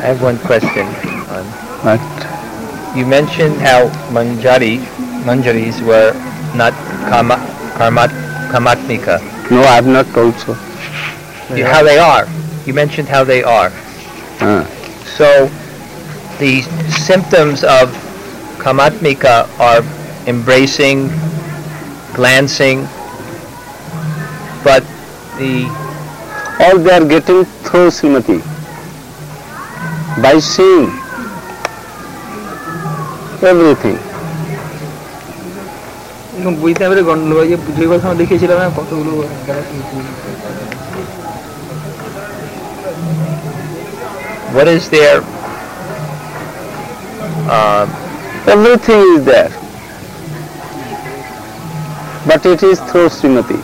I have one question. But You mentioned how manjaris were not kamatmika. no, I have not told so. How they are. You mentioned how they are. So the symptoms of kamatmika are embracing, glancing, but All they are getting through Srimati by seeing everything. বুঝতে পারে গন্ডগোল হয়ে বুঝে সময় দেখিয়েছিলাম না কতগুলো what is their Everything is there, but it is through Srimati.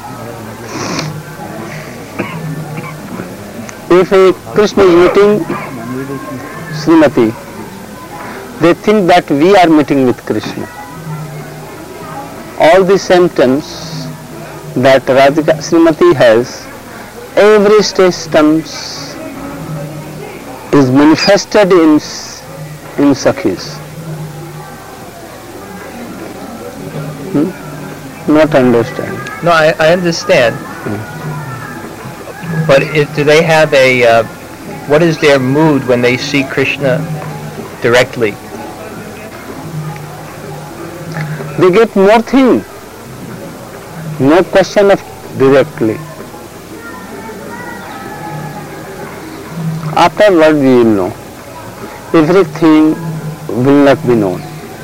If a Krishna is meeting Srimati, they think that we are meeting with Krishna. All the symptoms that Radhika Srimati has, every symptoms is manifested in Sakhis. Not understand. no, I understand. But do they have what is their mood when they see Krishna directly? They get more thing. No question of directly. Afterward we will know. Everything will not be known.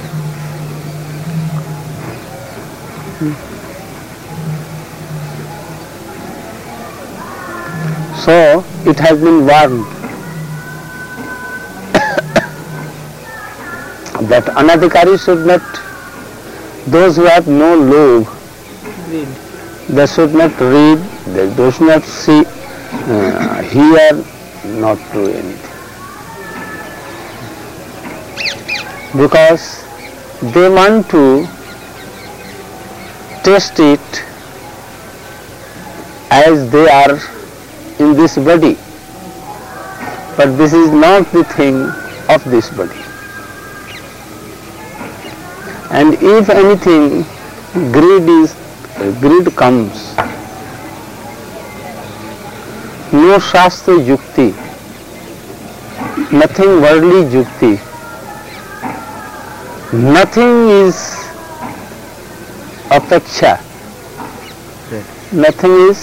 So it has been warned that anadhikari should not, those who have no love, they should not read, they should not see, hear, not do anything. Because they want to test it as they are in this body, but this is not the thing of this body. And if anything greed comes, no shastra yukti, nothing worldly yukti, nothing is apeksha, nothing is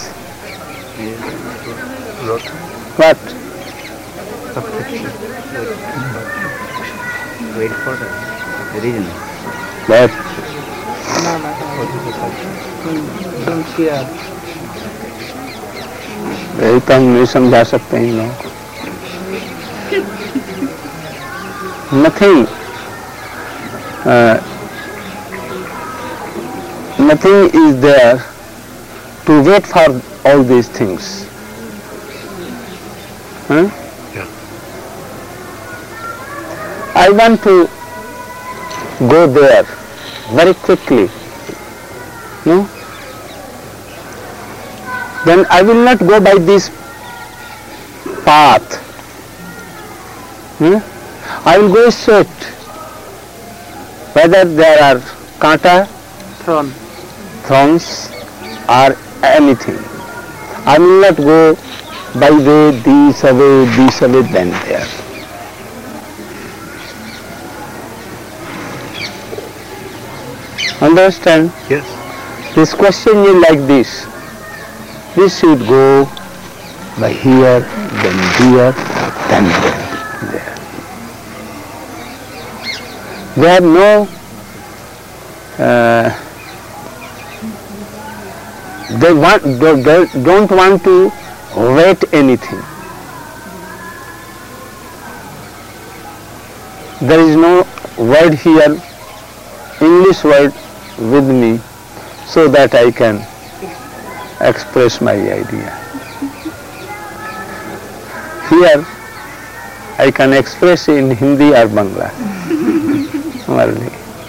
what? Wait for the reason. That यही तो हम नहीं समझा सकते हैं लोग. Nothing is there to wait for all these things. Yeah. I want to go there very quickly. No? Then I will not go by this path. I will go straight. Whether there are kanta, thorns or anything. I will not go by way, this away, then there. Understand? Yes. This question is like this. We should go by here, then there, then there. They have no they don't want to wait anything. There is no word here, English word with me, so that I can express my idea. Here I can express in Hindi or Bangla. Only.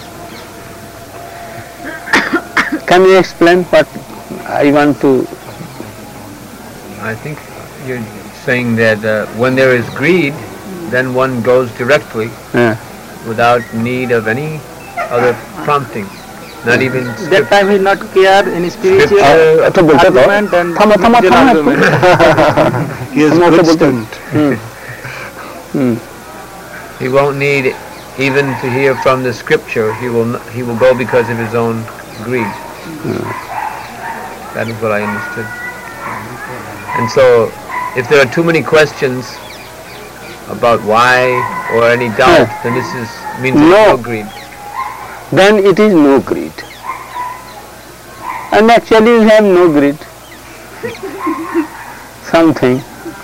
Can you explain what I want to? I think you're saying that when there is greed, then one goes directly without need of any other prompting, not even That time he not care any spiritual तो बोलते तो argument and थमा थमा physical थमा argument. He has हम good बोलते stunt. he won't need even to hear from the scripture. He will go because of his own greed. That is what I understood. And so, if there are too many questions about why or any doubt, then this means there's no greed. then it is no greed. And actually you have no greed. Something.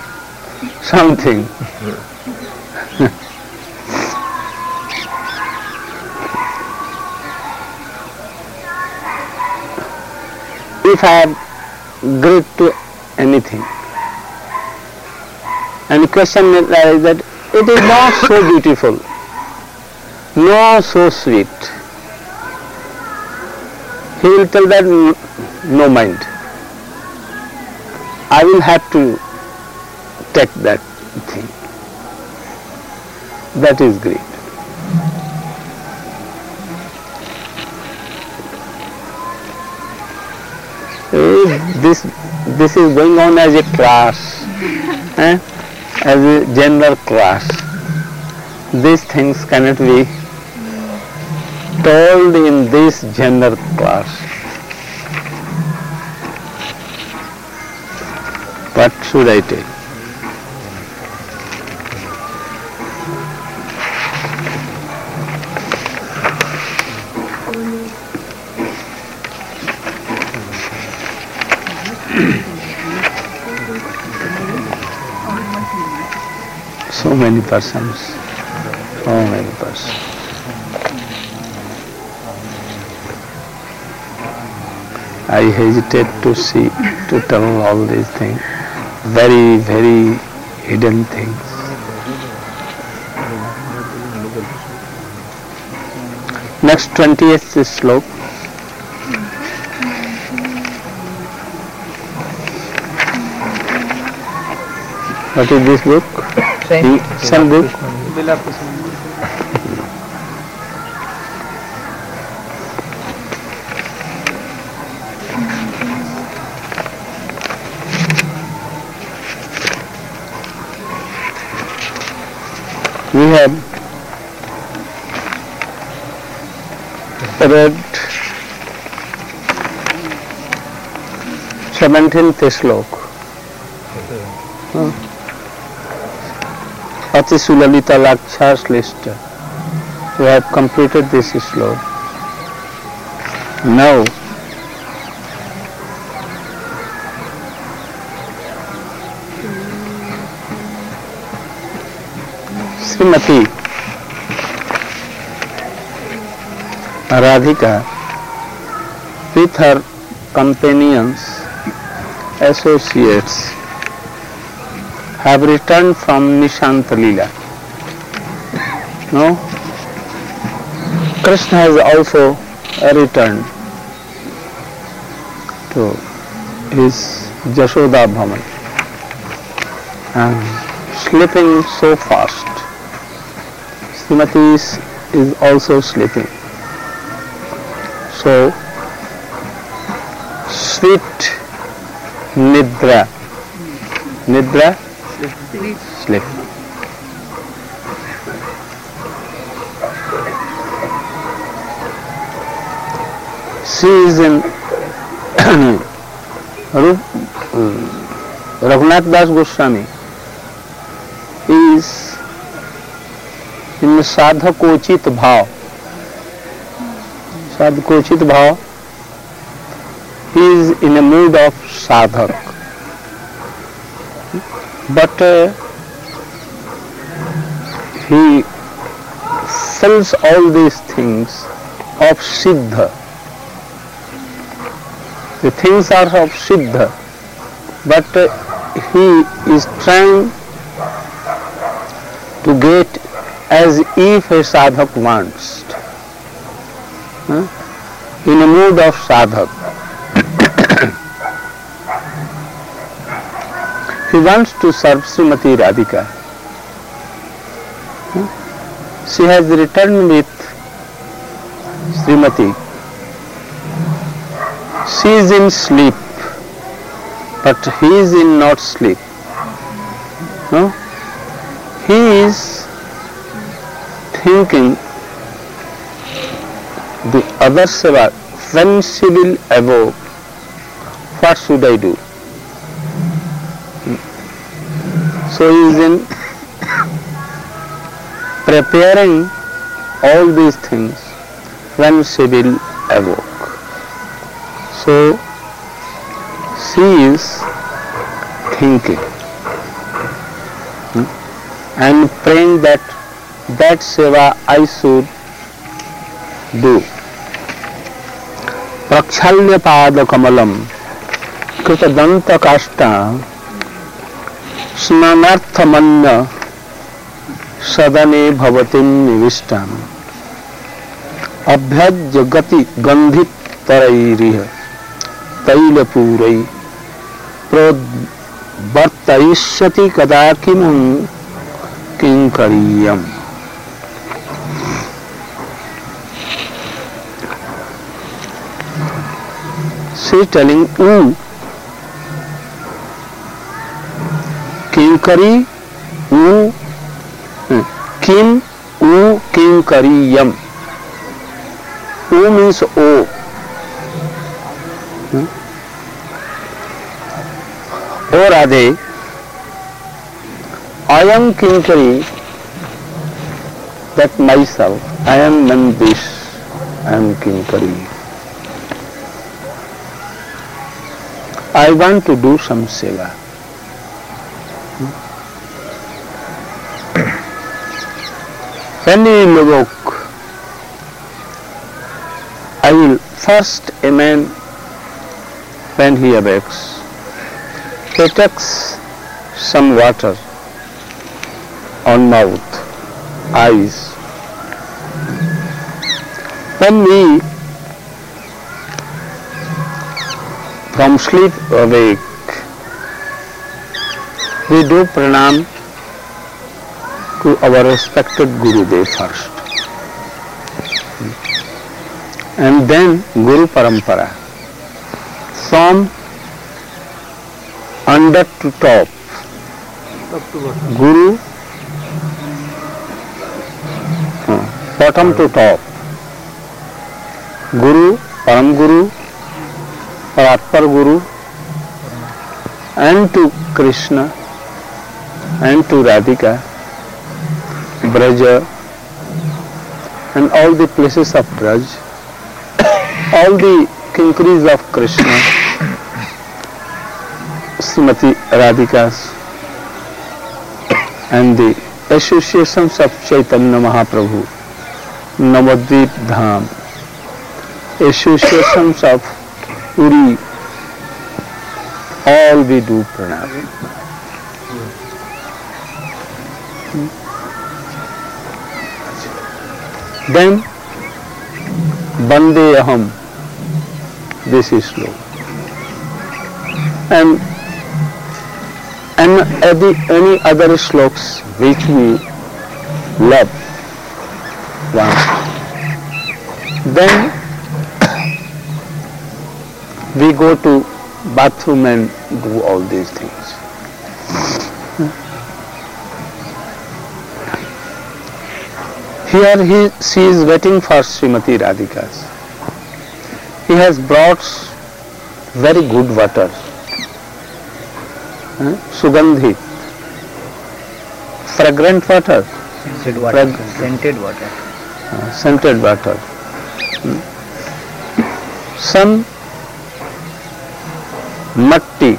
If I have greed to anything, and the question is that it is not so beautiful, not so sweet, he will tell that no mind. I will have to take that thing. That is greed. This is going on as a class, as a general class. These things cannot be told in this general class. What should I take? So many persons. I hesitate to tell all these things. Very, very hidden things. Next 20th sloka. What is this book? Same book. We have read 17th sloka. Ati Sulalita Lakshas list. We have completed this sloka. Now Srimati Radhika with her companions, associates, have returned from Nishanta Leela. No? Krishna has also returned to his Jashoda Bhaman and sleeping so fast. Srimati is also sleeping. So, sweet Nidra. Nidra? Sleep. She is in Raghunath Das Goswami is in sadhakochit bhav. Sadhakochit bhav, he is in a mood of sadhak. But he sells all these things of Siddha. The things are of Siddha, but he is trying to get as if a sadhak wants. In a mood of sadhak. He wants to serve Srimati Radhika. She has returned with Srimati. She is in sleep, but he is in not sleep. No? He is thinking the other seva, when she will evoke, what should I do? So he is in preparing all these things when she will evoke. So she is thinking and praying that seva I should do. Prakshalya pada kamalam कृतदंत काष्टा स्नानार्थमन्य सदने भवति निविष्टाम अभ्यज्य गति गंधित तरैरिह तैलपूरै प्रोद्वर्तयिष्यति कदा किमुं किंकरीयम्. She is telling Kinkari Kim किंकरीयम. means O. O Radhe, I am kinkari, that myself, I am Nandish, I am kinkari. I want to do some seva. When he will evoke, I will first, a man, when he awakes, he takes some water on mouth, eyes. When we from sleep awake, we do pranam to our respected Gurudev first, and then Guru Parampara, from under to top, Guru, bottom to top, Guru, Param Guru, or Upper Guru, and to Krishna, and to Radhika, Braja, and all the places of Braj, all the kinkaris of Krishna, Srimati Radhikas, and the associations of Chaitanya Mahaprabhu, Navadvip Dham, associations of Uri, all we do pranam. Then Bande Aham, this is slow. And any other sloks which we love once. Then we go to bathroom and do all these things. Here she is waiting for Srimati Radhika's. He has brought very good water, Sugandhi, fragrant water, Scented water. Scented water. Some matti,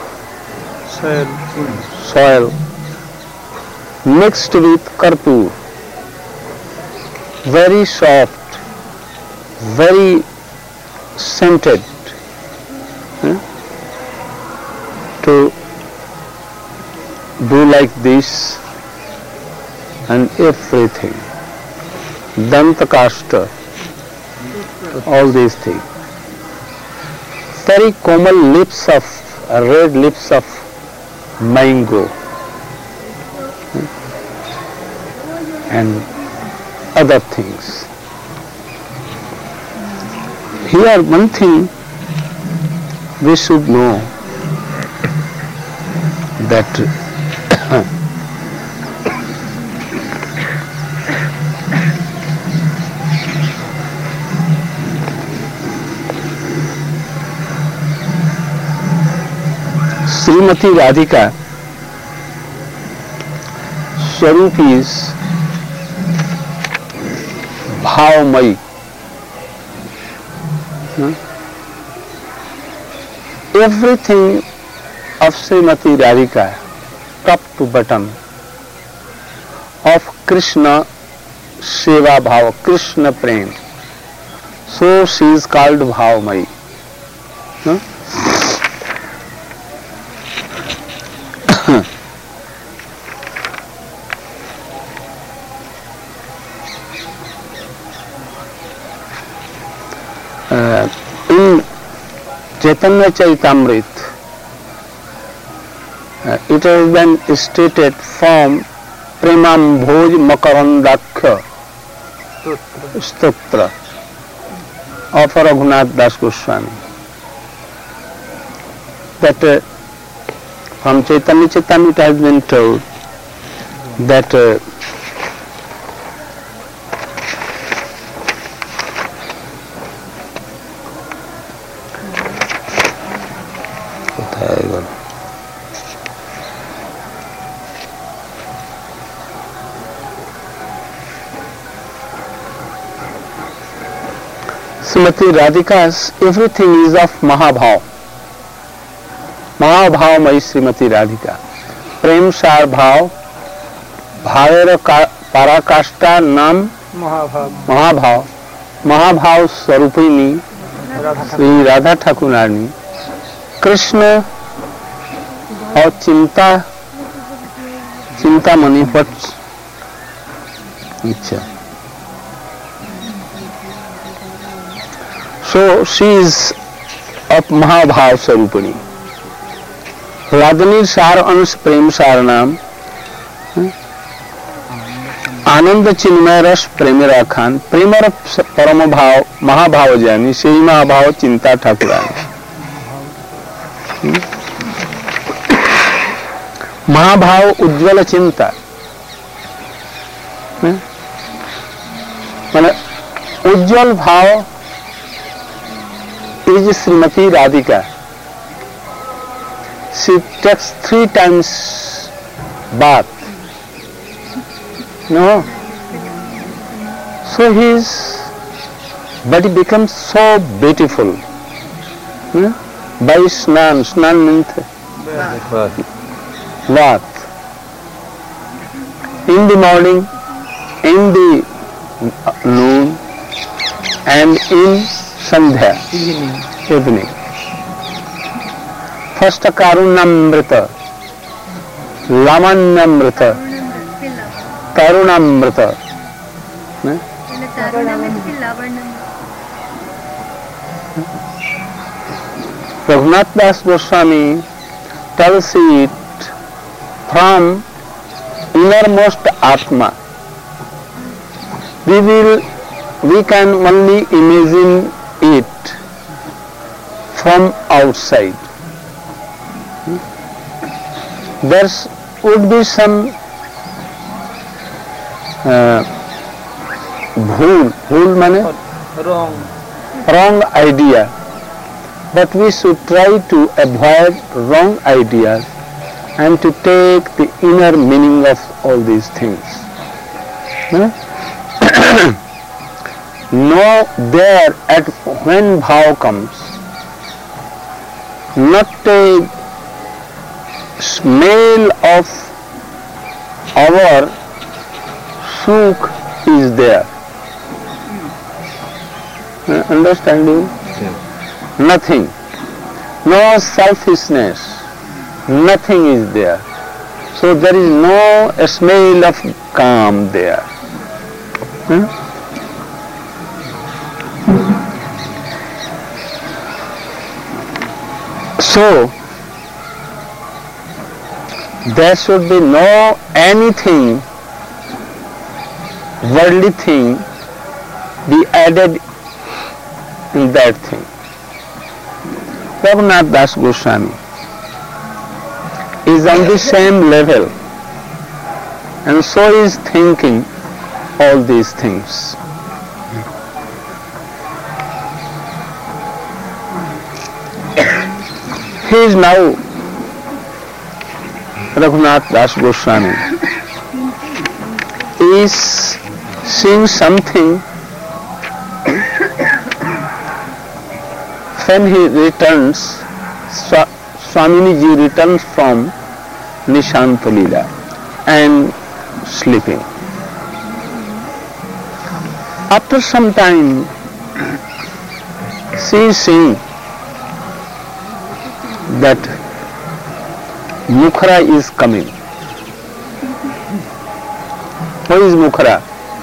soil mixed with karpur, very soft, very scented, to do like this and everything. Dantakashta, all these things. Very common lips of, red lips of mango. and other things. Here one thing we should know, that Srimati Radhika Swarup is Bhavamayi. Everything of Srimati Radhika, top to bottom, of Krishna Seva Bhava, Krishna Prem. So she is called Bhavamayi. In Chaitanya Charitamrita, it has been stated from Premambhoj Makarandakhya Stotra of Raghunath Das Goswami, that from Chaitanya Charitamrita it has been told that Srimati Radhika's everything is of Mahabhav. Mahabhavamayi Srimati Radhika. Prem Sar Bhav, Bhavera Parakashta Nam Mahabhav. Mahabhav Swarupini Sri Radha Thakurani. Krishna or Chintamani, what's Icha? So she is of Mahabhav Swarupani. Radhanir Sar Ans Prem Saranam, Anand Chinmay Ras Premera Khan, Premar Paramabhav Mahabhav Jani, Shri Mahabhav Chinta Thakurani. Mahabhav Ujjwala Chinta. Ujjwal Bhav is Srimati Radhika. She takes 3 times bath. No. So his body becomes so beautiful. By snan means bath. In the morning, in the noon, and in Sandhya, evening. First Karunamrita, Lamanyamrita, Tarunamrita. Raghunath Das Goswami tells it from innermost Atma. We can only imagine it from outside. There would be some bhool mane wrong idea, but we should try to avoid wrong ideas and to take the inner meaning of all these things. Know there at when bhav comes, not a smell of our sukh is there. Understanding? Yeah. Nothing. No selfishness. Nothing is there. So there is no smell of calm there. So there should be no anything worldly thing be added in that thing. Raghunath Das Goswami is on the same level, and so is thinking all these things. He is now Raghunath Das Goswami is seeing something when he returns, Swamini ji returns from Nishanta Leela and sleeping. After some time, she is seeing that Mukhara is coming. Who is Mukhara?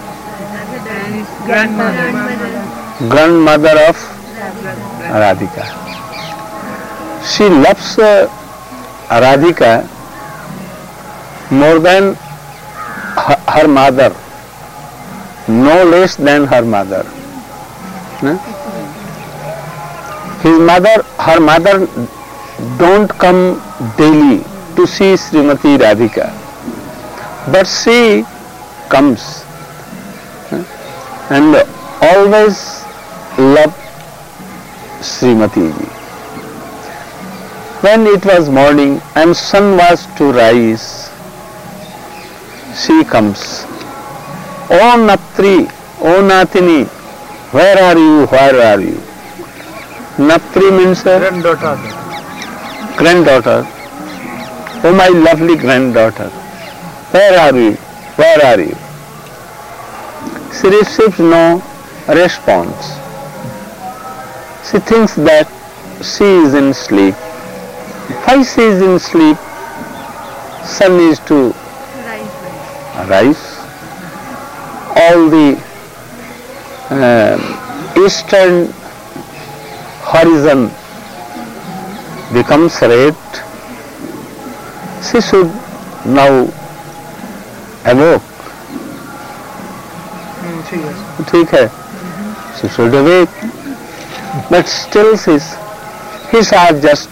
Grandmother of Radhika. She loves Radhika more than her mother, no less than her mother. Her mother don't come daily to see Srimati Radhika, but she comes and always love Srimati ji. When it was morning and sun was to rise, she comes. Oh Naptri, oh Natini, where are you, where are you? Naptri means granddaughter. Oh my lovely granddaughter, where are you, where are you? She receives no response. She thinks that she is in sleep. Why she is in sleep? Sun is to rise. All the eastern horizon becomes red. She should now awoke. ठीक है, she should awake, but still his are just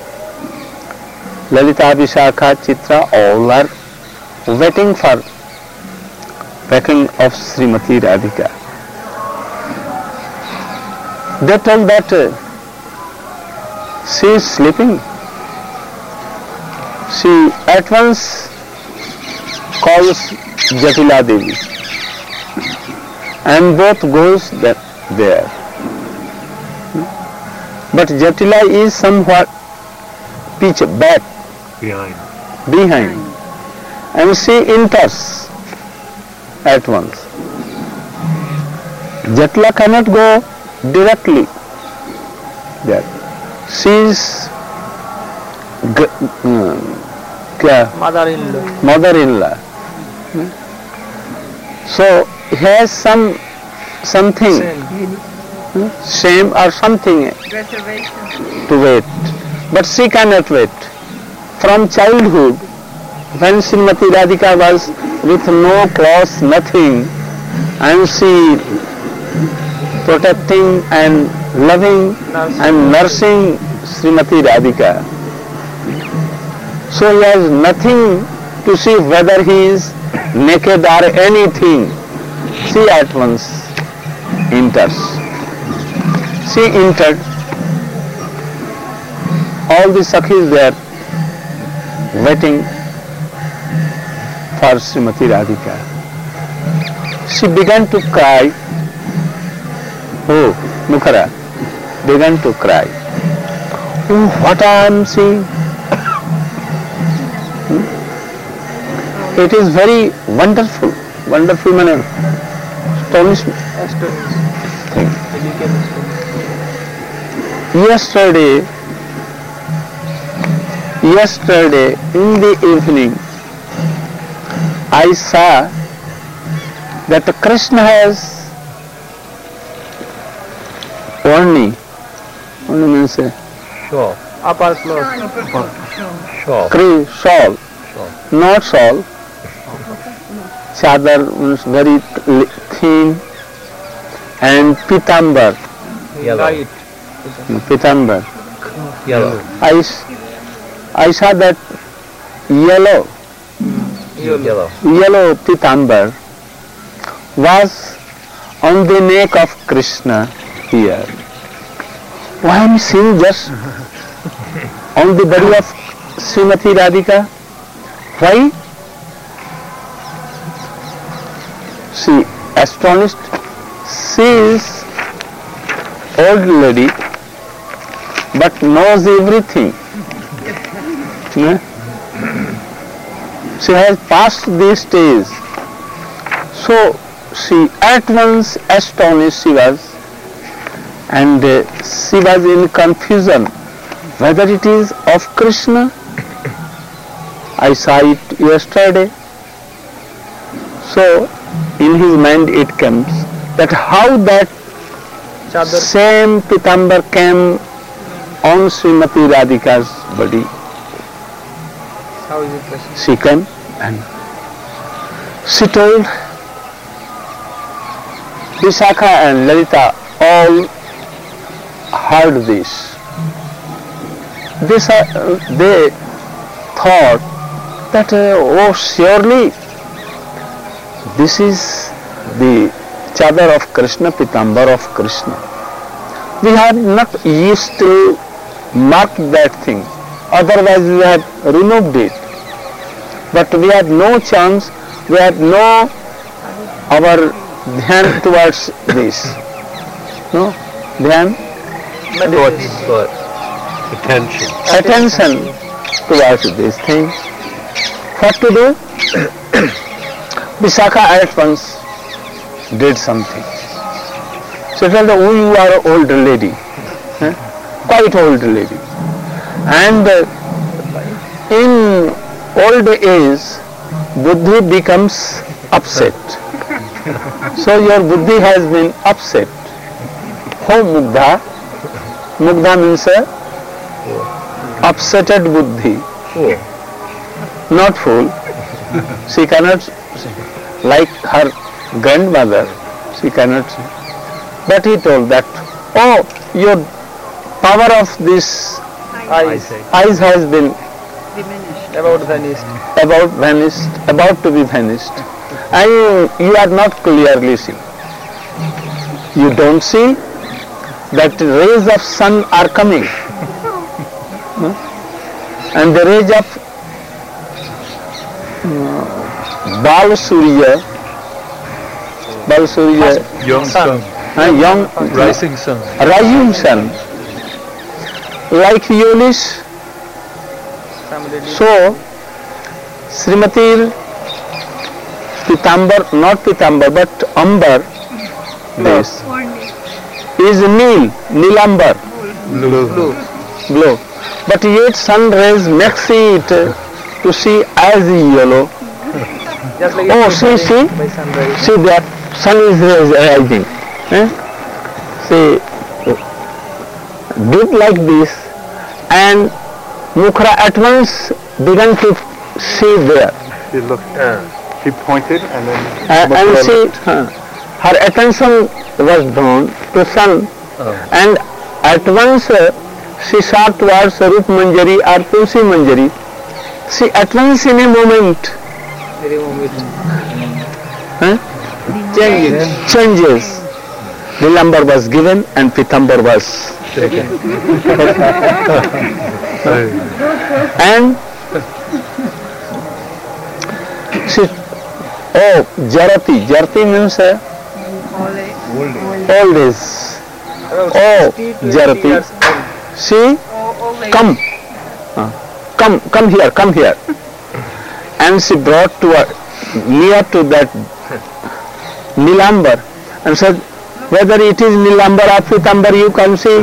Lalita, Vishakha, Chitra, all are waiting for waking of Srimati Radhika. They told that she is sleeping. She at once calls Jatila Devi, and both goes there. But Jatila is somewhat pitch back behind, and she enters at once. Jatila cannot go directly there. She is mother-in-law. So he has something shame or something to wait, but she cannot wait. From childhood, when Srimati Radhika was with no clothes, nothing, and she protecting and loving and nursing Srimati Radhika, so he has nothing to see whether he is naked or anything. She at once enters. She entered. All the Sakhis there waiting for Srimati Radhika. She began to cry. Oh, Mukhara began to cry. Oh, what I am seeing. It is very wonderful manner. Astonishing thing. Yesterday in the evening, I saw that Krishna has Orni means Shawl. Upper clothes. Shawl. shawl, not shawl. chadar means very thin, and pitambar. Yellow. Light. Pitambar. Yellow. I saw that yellow Yellow. pitambar was on the neck of Krishna here. Why I am seeing just on the body of Srimati Radhika? Why? She astonished. She is old lady, but knows everything. No? She has passed this stage. So she at once astonished she was, and she was in confusion whether it is of Krishna. I saw it yesterday. So in his mind it comes that how that Chadar. same pitambar came on Srimati Radhika's body. How is it possible? She came and she told Vishakha and Lalita all heard this. They thought that oh surely this is the chadar of Krishna, pitambar of Krishna. We had not used to mark that thing, otherwise we had removed it. But we had no chance, we had no our dhyan towards this. No? Dhyan? Thought. Attention towards this thing. What to do? Vishakha at once did something. She told her, you are an old lady, quite old lady. And in old age, buddhi becomes upset. So your buddhi has been upset. Ho mugdha? Mugdha means upsetted buddhi. Not fool. She cannot, like her grandmother, she cannot. But he told that, oh, your power of this eyes has been About vanished. about to be vanished. And you are not clearly seeing. You don't see that rays of sun are coming. No? And the rays of Bal Surya, Young sun. young Rising sun. rising sun, like Yolish. So, Srimati Pitambar, not Pitambar, but Ambar, this is Nilambar, blue. But yet sun rays makes it to see as yellow. Just like Oh, a see, by sunrise. see that sun is rising. See, did like this, and Mukhra at once began to see there. He looked. He pointed and then. And see, her attention was drawn to sun, and at once she saw towards Rup Manjari or Tulsi Manjari. She at once in a moment changes. Nilambar was given and Pitambar was taken. And she, oh, Jarati means old age. Oh, Jarati, she, come here. And she brought to her, near to that Nilambar and said, whether it is Nilambar or Pitambar, you can see.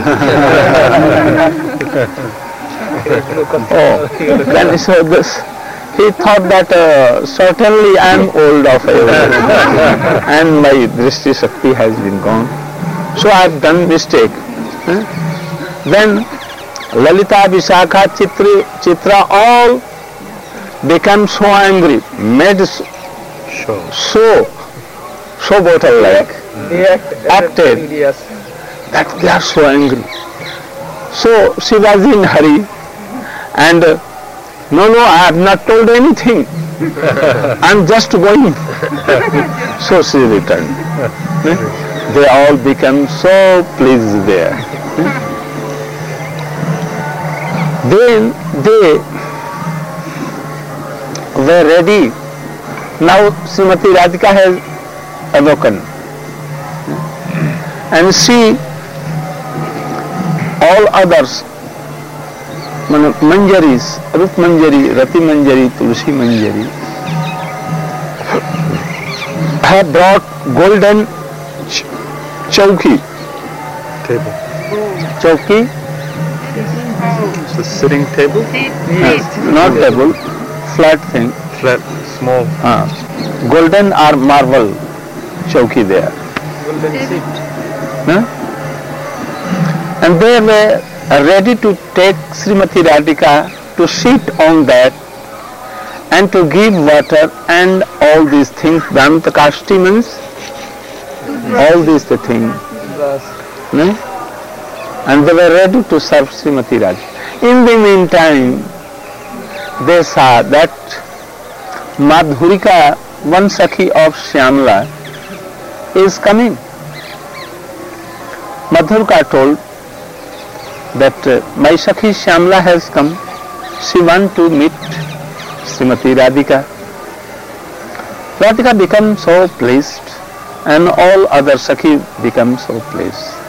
Oh, then so this, he thought that certainly I am old of age and my Drishti Shakti has been gone. So I have done mistake. Then Lalita, Vishakha, Chitra all became so angry, made so bottle-like, They acted. Yes. that they are so angry. So she was in hurry and no, I have not told anything. I'm just going. So she returned. They all became so pleased there. Then they were ready. Now Srimati Radhika has awoken. And she, all others, Manjaris, Rup Manjari, Rati Manjari, Tulsi Manjari, have brought golden chowki. Table. Chowki, It's a sitting table. not table, flat thing. Flat, small. Golden or marble chowki there. Golden seat. And they were ready to take Srimati Radhika to sit on that and to give water and all these things, Dhantakashti means all these things. And they were ready to serve Srimati Radhika. In the meantime, they saw that Madhurika, one Sakhi of Shyamala, is coming. Madhurika told that my Sakhi Shyamala has come. She wants to meet Srimati Radhika. Radhika became so pleased and all other Sakhi become so pleased.